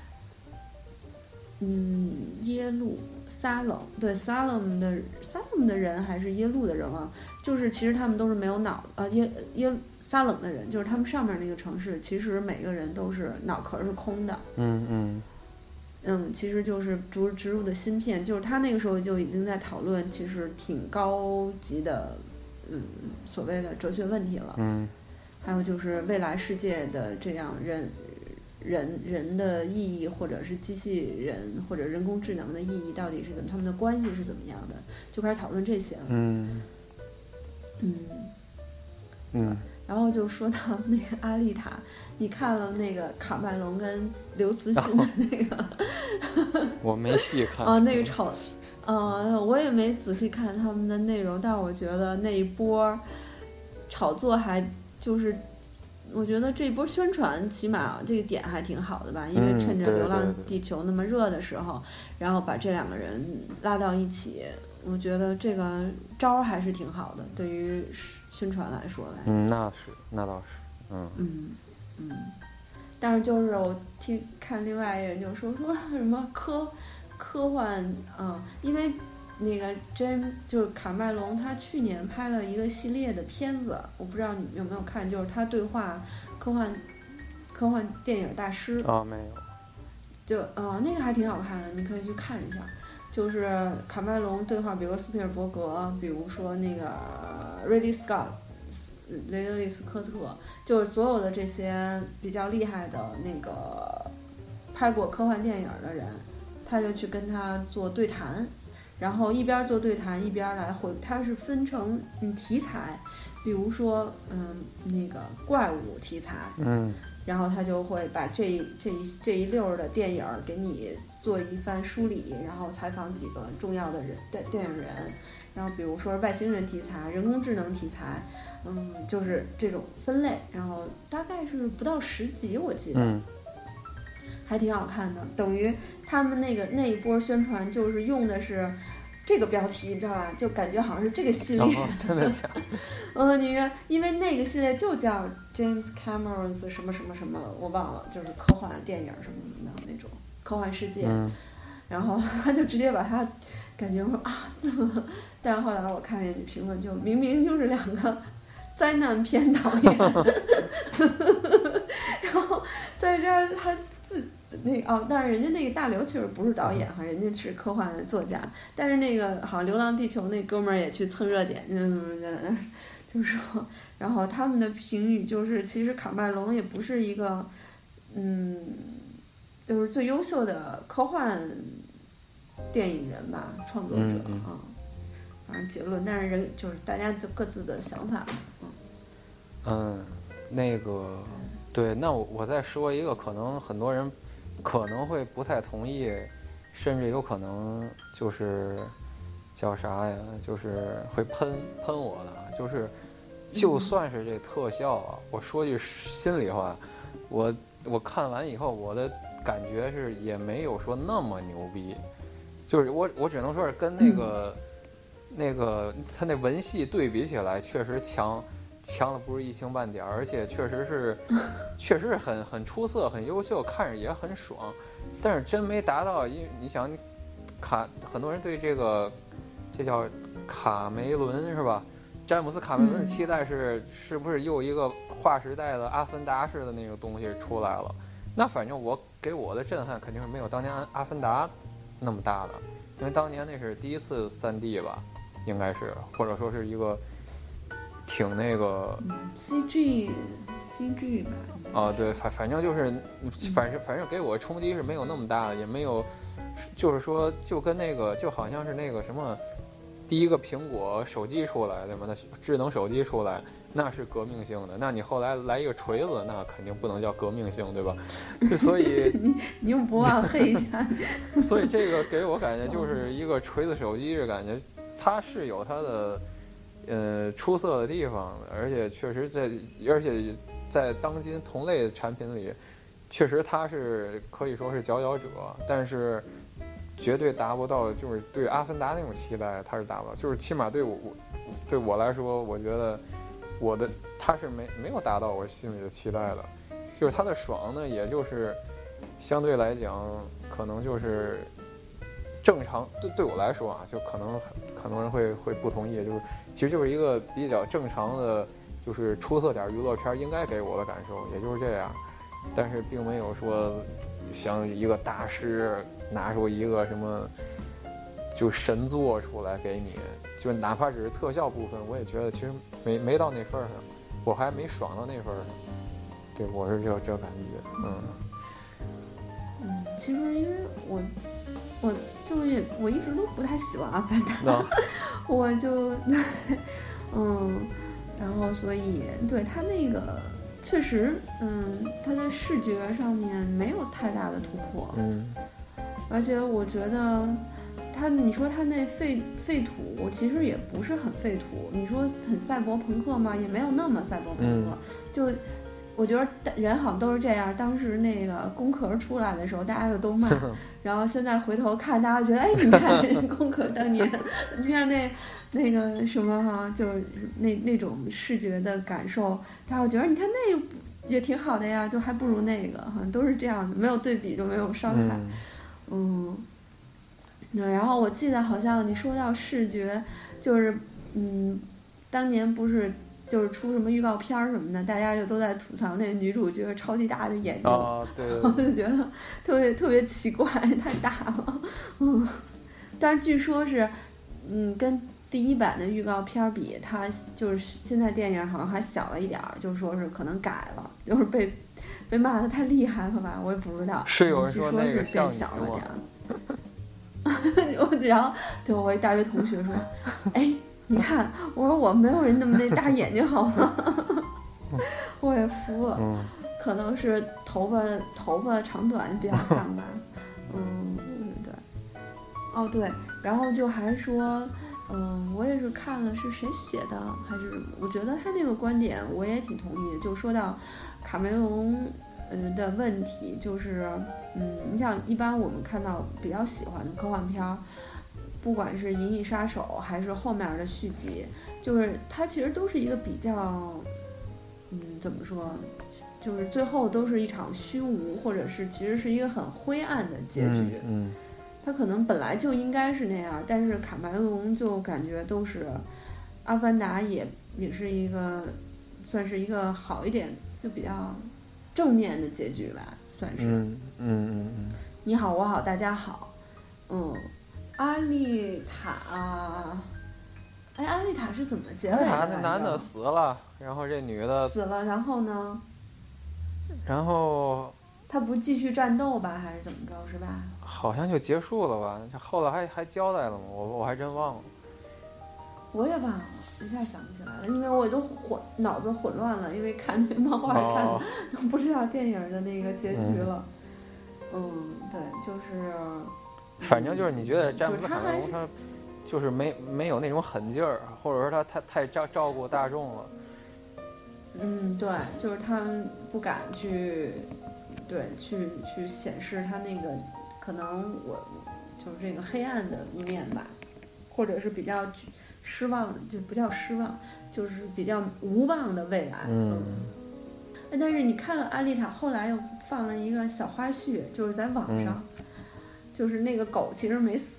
D: 嗯，耶路撒冷，对，撒冷的撒冷的人还是耶路的人啊，就是其实他们都是没有脑，呃，耶耶撒冷的人，就是他们上面那个城市，其实每个人都是脑壳是空的，
C: 嗯嗯。
D: 嗯，其实就是植植入的芯片，就是他那个时候就已经在讨论，其实挺高级的。嗯，所谓的哲学问题了。
C: 嗯，
D: 还有就是未来世界的这样人人人的意义，或者是机器人或者人工智能的意义到底是怎么，他们的关系是怎么样的，就开始讨论这些了。
C: 嗯
D: 嗯
C: 嗯，
D: 然后就说到那个阿丽塔，你看了那个卡麦隆跟刘慈欣的那个？
C: 我没细看。
D: 啊，那个炒，呃，我也没仔细看他们的内容，但是我觉得那一波炒作还就是。我觉得这一波宣传起码这个点还挺好的吧，因为趁着《流浪地球》那么热的时候，嗯、然后把这两个人拉到一起，我觉得这个招还是挺好的，对于宣传来说来。
C: 嗯，那是，那倒是，嗯
D: 嗯嗯。但是就是我听看另外一人就说说什么科科幻啊、嗯，因为。那个 James 就是卡麦隆，他去年拍了一个系列的片子，我不知道你有没有看，就是他对话科幻科幻电影大师。
C: 啊，没有。
D: 就呃那个还挺好看的，你可以去看一下。就是卡麦隆对话，比如斯皮尔伯格，比如说那个 Ridley Scott、雷德利·斯科特，就是所有的这些比较厉害的那个拍过科幻电影的人，他就去跟他做对谈。然后一边做对谈一边来回，它是分成嗯题材，比如说嗯那个怪物题材，
C: 嗯，
D: 然后他就会把这这一这一溜的电影给你做一番梳理，然后采访几个重要的人的电影人，然后比如说外星人题材、人工智能题材，嗯，就是这种分类，然后大概是不到十集，我记得。
C: 嗯，
D: 还挺好看的，等于他们那个那一波宣传就是用的是这个标题，你知道吧？就感觉好像是这个系列。
C: 哦、真的假的？
D: 嗯，你看，因为那个系列就叫 James Cameron's 什么什么什么，我忘了，就是科幻电影什么什么的那种科幻世界。
C: 嗯、然
D: 后他就直接把他感觉说啊这么，但是后来我看人家评论，就明明就是两个灾难片导演，然后在这儿他自。那哦，但是人家那个大刘其实不是导演哈，人家是科幻作家。但是那个好像《流浪地球》那哥们儿也去蹭热点，嗯，就是说，然后他们的评语就是，其实卡麦隆也不是一个，嗯，就是最优秀的科幻电影人吧，创作者啊、
C: 嗯嗯。
D: 反正结论，但是人就是大家就各自的想法，嗯。
C: 嗯，那个，对，那我我再说一个，可能很多人。可能会不太同意，甚至有可能就是叫啥呀，就是会喷喷我的，就是就算是这特效啊，我说句心里话，我我看完以后，我的感觉是也没有说那么牛逼，就是我我只能说是跟那个、嗯、那个他那文戏对比起来，确实强。强的不是一星半点，而且确实是，确实是很很出色、很优秀，看着也很爽。但是真没达到，因为你想，卡很多人对这个，这叫卡梅伦是吧？詹姆斯卡梅伦的期待是、嗯、是不是又一个划时代的阿凡达式的那个东西出来了？那反正我给我的震撼肯定是没有当年阿凡达那么大的，因为当年那是第一次 三 D 吧，应该是，或者说是一个。挺那个、
D: 嗯、C G C G 吧
C: 啊，对，反反正就是反正反正给我冲击是没有那么大的，也没有就是说就跟那个就好像是那个什么第一个苹果手机出来对吗？那智能手机出来那是革命性的，那你后来来一个锤子，那肯定不能叫革命性对吧？所以
D: 你你用不忘黑一下
C: 所以这个给我感觉就是一个锤子手机的感觉，它是有它的呃，出色的地方，而且确实在，而且在当今同类的产品里，确实它是可以说是佼佼者，但是绝对达不到，就是对阿凡达那种期待，它是达不到，就是起码对我，对我来说，我觉得我的它是没没有达到我心里的期待的，就是它的爽呢，也就是相对来讲，可能就是。正常对对我来说啊，就可能很多人会会不同意，就是其实就是一个比较正常的，就是出色点娱乐片应该给我的感受，也就是这样。但是并没有说像一个大师拿出一个什么就神作出来给你，就哪怕只是特效部分，我也觉得其实没没到那份上，我还没爽到那份上。对，我是这这感觉，嗯。
D: 其实因为我我就是我一直都不太喜欢阿凡达，
C: no.
D: 我就嗯，然后所以对他那个确实，嗯，他在视觉上面没有太大的突破，
C: 嗯，
D: 而且我觉得他，你说他那废废土，其实也不是很废土，你说很赛博朋克吗？也没有那么赛博朋克，
C: 嗯、
D: 就。我觉得人好像都是这样，当时那个工壳出来的时候，大家就都骂，然后现在回头看，大家觉得，哎，你看工壳当年，你看那那个什么哈，就是那那种视觉的感受，大家会觉得，你看那个也挺好的呀，就还不如那个，好像都是这样的，没有对比就没有伤害，嗯，嗯对。然后我记得好像你说到视觉，就是嗯，当年不是。就是出什么预告片什么的，大家就都在吐槽那个女主角超级大的眼睛，
C: 啊，对，
D: 我就觉得特别特别奇怪，太大了，嗯。但是据说是，嗯，跟第一版的预告片比，它就是现在电影好像还小了一点儿，就说是可能改了，就是被被骂的太厉害了吧，我也不知道。
C: 是有人说那个
D: 变小了点儿。然后对我一大学同学说，哎。你看，我说我没有人那么那大眼睛好吗？我也服了，
C: 嗯、
D: 可能是头发头发长短比较像吧，嗯，对，哦对，然后就还说，嗯，我也是看了是谁写的，还是我觉得他那个观点我也挺同意的，就说到卡梅隆呃的问题，就是嗯，你想一般我们看到比较喜欢的科幻片儿。不管是《银翼杀手》还是后面的续集，就是它其实都是一个比较，嗯，怎么说，就是最后都是一场虚无，或者是其实是一个很灰暗的结局。
C: 嗯，
D: 它可能本来就应该是那样，但是卡梅隆就感觉都是，《阿凡达》也也是一个，算是一个好一点，就比较正面的结局吧，算是。
C: 嗯嗯嗯嗯。
D: 你好，我好，大家好，嗯。阿丽塔，哎，阿丽塔是怎么结尾的？
C: 那男的死了，然后这女的
D: 死了，然后呢？
C: 然后
D: 他不是继续战斗吧，还是怎么着，是吧？
C: 好像就结束了吧？后来还还交代了吗？我我还真忘了。
D: 我也忘了，一下想不起来了，因为我都混脑子混乱了，因为看那漫画看的、哦、都不知道电影的那个结局了。嗯，嗯对，就是。
C: 反正就是你觉得詹姆斯卡梅隆他就是没没有那种狠劲儿，或者说他太太照照顾大众了。
D: 嗯，对，就是他不敢去，对，去去显示他那个可能我就是这个黑暗的一面吧，或者是比较失望，就不叫失望，就是比较无望的未来。
C: 嗯。
D: 嗯但是你看了阿丽塔后来又放了一个小花絮，就是在网上。嗯就是那个狗其实没死，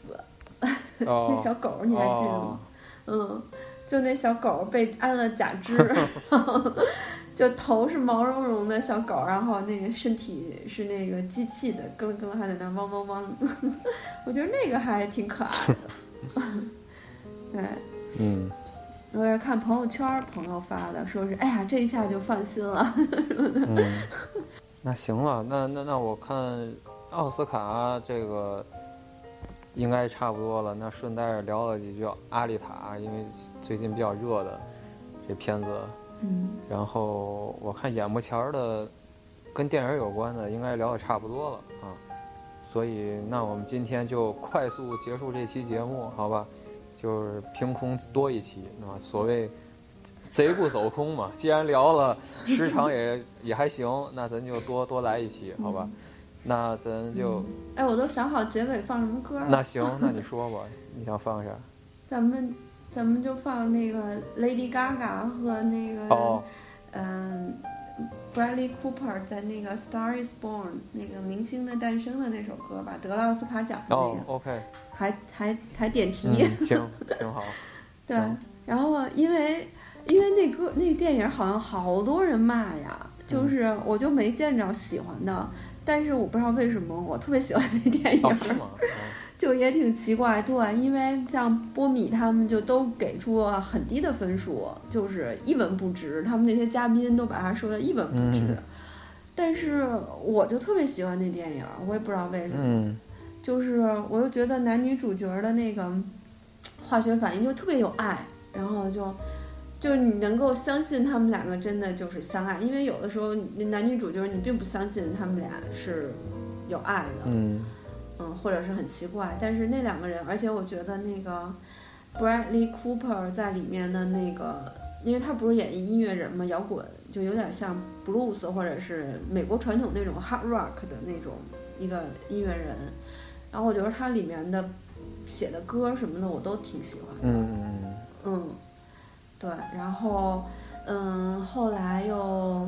C: oh,
D: 那小狗你还记得吗？
C: oh.
D: 嗯，就那小狗被安了假肢，就头是毛茸茸的小狗，然后那个身体是那个机器的，咯咯还在那汪汪汪。我觉得那个还挺可爱的。对，
C: 嗯，
D: 我也是看朋友圈朋友发的，说是哎呀这一下就放心了。
C: 嗯，那行了，那那那我看。奥斯卡这个应该差不多了，那顺带聊了几句阿丽塔，因为最近比较热的这片子，
D: 嗯，
C: 然后我看眼目前的跟电影有关的应该聊得差不多了啊，所以那我们今天就快速结束这期节目，好吧？就是凭空多一期，那么所谓贼不走空嘛，既然聊了时长也也还行，那咱就多多来一期，好吧？嗯那咱就，
D: 哎、嗯，我都想好结尾放什么歌了。
C: 那行，那你说吧，你想放啥？
D: 咱们，咱们就放那个 Lady Gaga 和那个，
C: 哦，
D: 嗯、呃、，Bradley Cooper 在那个《Star Is Born》那个明星的诞生的那首歌吧，得了奥斯卡奖的那个。
C: 哦 ，OK。
D: 还还还点题。
C: 嗯、行，挺好。
D: 对，然后因为因为那歌那电影好像好多人骂呀，就是我就没见着喜欢的。嗯，但是我不知道为什么我特别喜欢那电影，
C: 哦是吗？
D: 就也挺奇怪。对，因为像波米他们就都给出了很低的分数，就是一文不值，他们那些嘉宾都把他说的一文不值，
C: 嗯，
D: 但是我就特别喜欢那电影，我也不知道为什么，
C: 嗯，
D: 就是我就觉得男女主角的那个化学反应就特别有爱，然后就就你能够相信他们两个真的就是相爱，因为有的时候男女主角你并不相信他们俩是有爱的，
C: 嗯
D: 嗯，或者是很奇怪，但是那两个人，而且我觉得那个 Bradley Cooper 在里面的那个，因为他不是演音乐人嘛，摇滚就有点像 blues 或者是美国传统那种 hard rock 的那种一个音乐人，然后我觉得他里面的写的歌什么的我都挺喜欢的，
C: 嗯嗯
D: 嗯，对，然后嗯，后来又。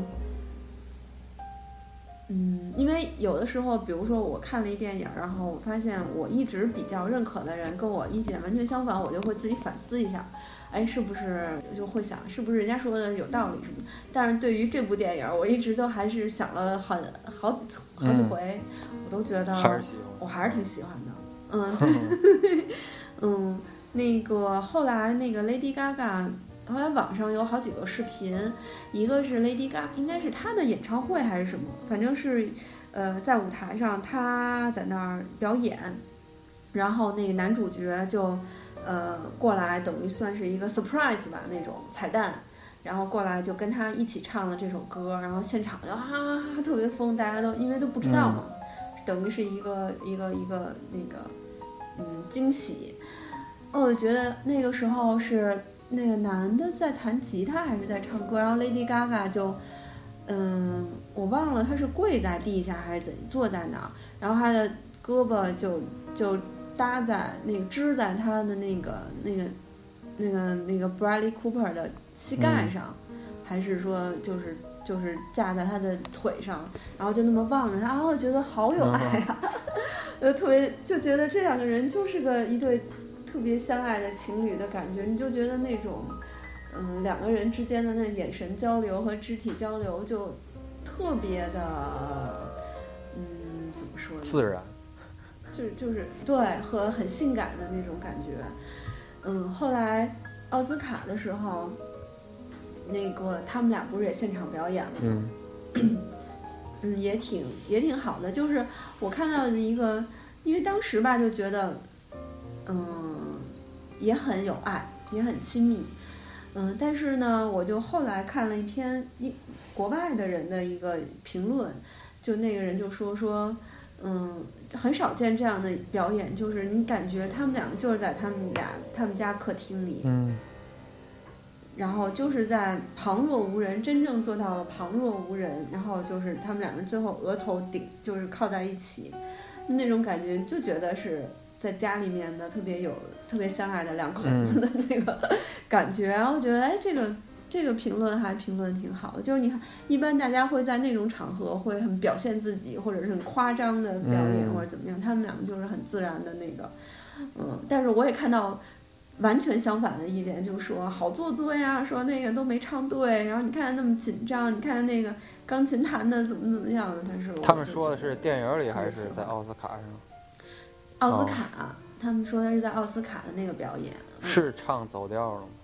D: 嗯，因为有的时候，比如说我看了一电影，然后我发现我一直比较认可的人跟我意见完全相反，我就会自己反思一下，哎，是不是就会想是不是人家说的有道理什么？但是对于这部电影，我一直都还是想了很好几好几回，嗯、我都觉得
C: 还是喜欢，
D: 我还是挺喜欢的。嗯，对，嗯，那个后来那个 Lady Gaga。后来网上有好几个视频，一个是 Lady Gaga， 应该是她的演唱会还是什么，反正是，呃，在舞台上她在那儿表演，然后那个男主角就，呃，过来等于算是一个 surprise 吧那种彩蛋，然后过来就跟他一起唱了这首歌，然后现场就哈哈哈特别疯，大家都因为都不知道嘛，嗯、等于是一个一个一个那个嗯惊喜，哦，我觉得那个时候是。那个男的在弹吉他还是在唱歌，然后 Lady Gaga 就，嗯，我忘了他是跪在地下还是怎坐在那儿，然后他的胳膊就就搭在那个支在他的那个那个那个那个 Bradley Cooper 的膝盖上，嗯、还是说就是就是架在他的腿上，然后就那么望着他，啊，我觉得好有爱啊，呃，特别就觉得这两个人就是个一对。特别相爱的情侣的感觉，你就觉得那种，嗯，两个人之间的那眼神交流和肢体交流就特别的，嗯，怎么说呢？
C: 自然，
D: 就就是对，和很性感的那种感觉。嗯，后来奥斯卡的时候，那个他们俩不是也现场表演了吗？嗯，嗯，也挺也挺好的。就是我看到的一个，因为当时吧就觉得，嗯。也很有爱，也很亲密，嗯，但是呢，我就后来看了一篇一国外的人的一个评论，就那个人就说说，嗯，很少见这样的表演，就是你感觉他们两个就是在他们俩他们家客厅里，
C: 嗯，
D: 然后就是在旁若无人，真正做到了旁若无人，然后就是他们两个最后额头顶就是靠在一起，那种感觉就觉得是。在家里面的特别有特别相爱的两口子的那个感觉，然后我觉得哎，这个这个评论还评论挺好的，就是你看一般大家会在那种场合会很表现自己，或者是很夸张的表演、嗯、或者怎么样，他们两个就是很自然的那个，嗯，但是我也看到完全相反的意见，就是说好做作呀，说那个都没唱对，然后你看那么紧张，你看那个钢琴弹的怎么怎么样的，但是
C: 他们说的是电影里还是在奥斯卡上？
D: 奥斯卡、哦，他们说的是在奥斯卡的那个表演，
C: 嗯、是唱走调了吗？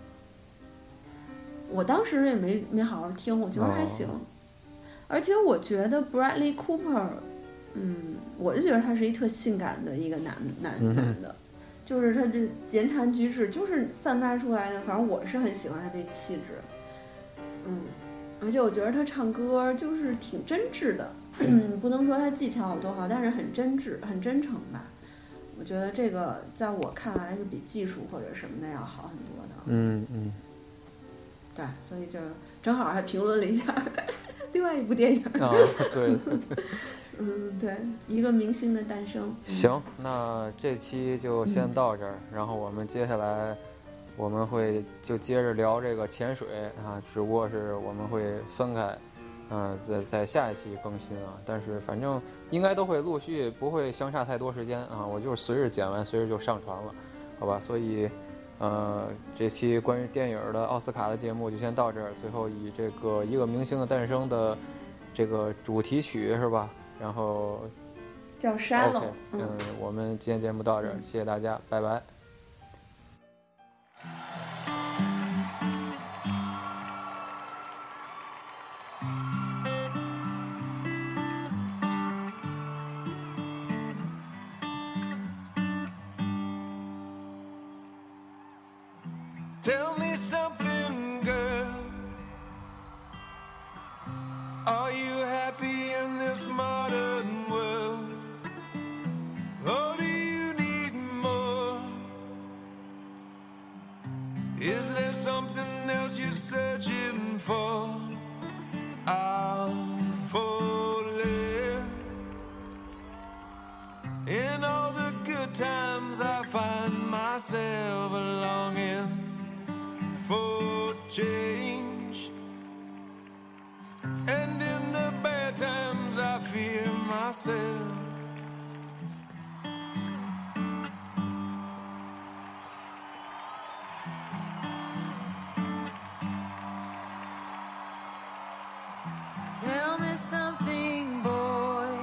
D: 我当时也没没好好听，我觉得还行。哦、而且我觉得 Bradley Cooper， 嗯，我就觉得他是一特性感的一个男男男的，嗯、就是他这言谈举止就是散发出来的，反正我是很喜欢他那气质。嗯，而且我觉得他唱歌就是挺真挚的。嗯，不能说他技巧有多好，但是很真挚、很真诚吧。我觉得这个在我看来是比技术或者什么的要好很多的。
C: 嗯嗯。
D: 对，所以就正好还评论了一下另外一部电影。
C: 啊，对对对。
D: 嗯，对，一个明星的诞生。
C: 行，那这期就先到这儿，嗯、然后我们接下来我们会就接着聊这个潜水啊，只不过是我们会分开。嗯，在在下一期更新啊，但是反正应该都会陆续，不会相差太多时间啊。我就是随着剪完，随着就上传了，好吧？所以，呃，这期关于电影的奥斯卡的节目就先到这儿。最后以这个一个明星的诞生的这个主题曲是吧？然后
D: 叫沙漏。
C: OK， 嗯，我们今天节目到这儿，谢谢大家，拜拜。
B: me something, girl. Are you happy in this modern world? Or do you need more? Is there something else you're searching for? I'm falling. In all the good times I find myself longing for change, and in the bad times I fear myself. Tell me something, boy.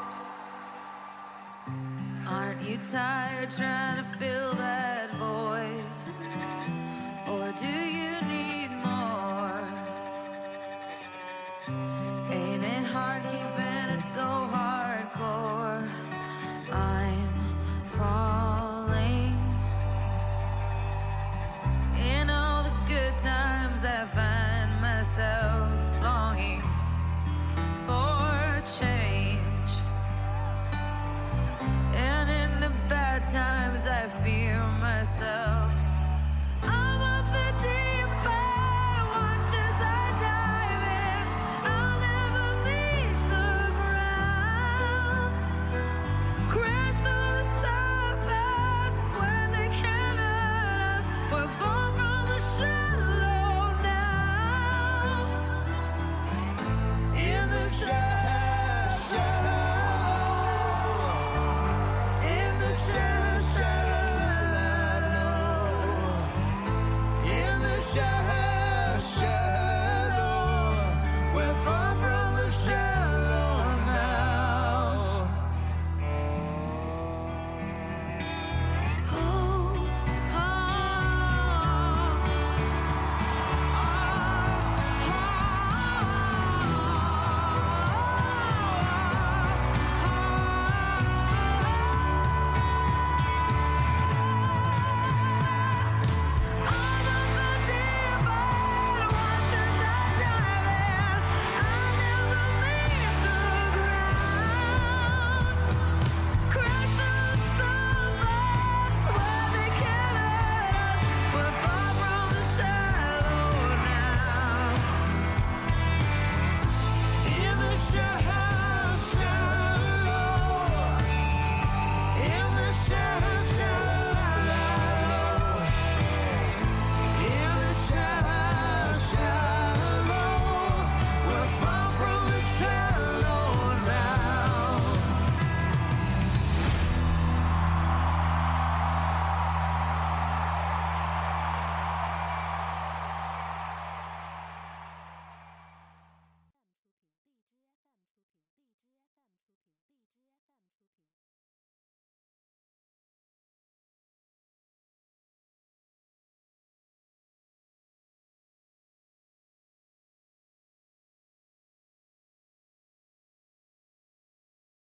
B: Aren't you tired trying to fill that void? Or do you need more? Ain't it hard keeping it so hardcore? I'm falling. In all the good times I find myself longing for change, and in the bad times I fear myself.